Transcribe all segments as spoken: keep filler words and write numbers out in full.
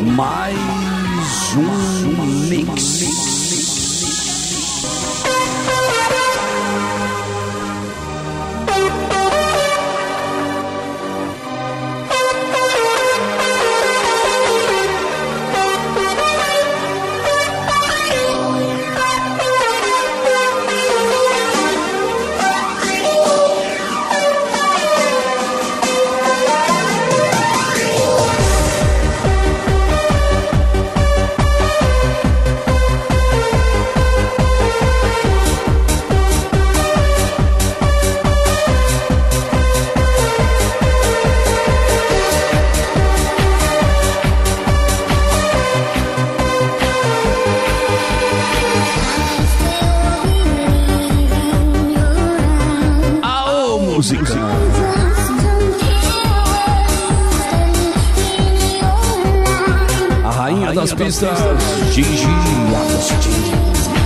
mais um mix. Música. A rainha das pistas, Gigi Agostini.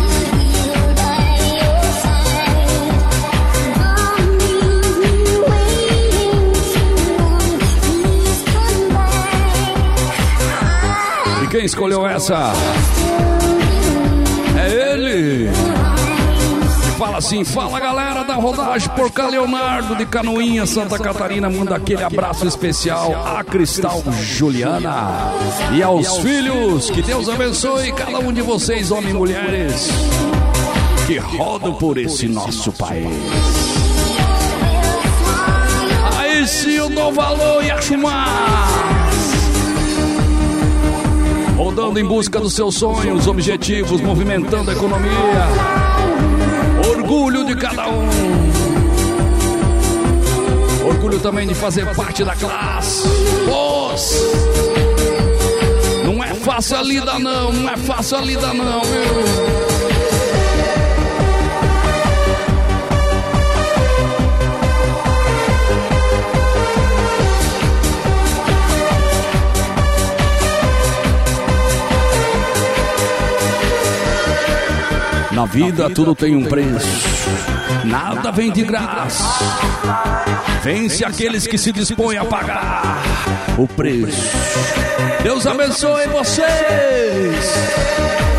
E quem escolheu essa? É ele. Fala assim, fala galera da rodagem Porca Leonardo de Canoinha, Santa Catarina. Manda aquele abraço especial a Cristal Juliana e aos filhos. Que Deus abençoe cada um de vocês, homens e mulheres, que rodam por esse nosso país. Aí sim, o novo alô e a chumar, rodando em busca dos seus sonhos, objetivos, movimentando a economia. Orgulho de cada um. Orgulho também de fazer parte da classe. Pois não é fácil a lida não, não é fácil a lida não, viu? Na vida tudo tem um preço, nada vem de graça. Vence aqueles que se dispõem a pagar o preço. Deus abençoe vocês.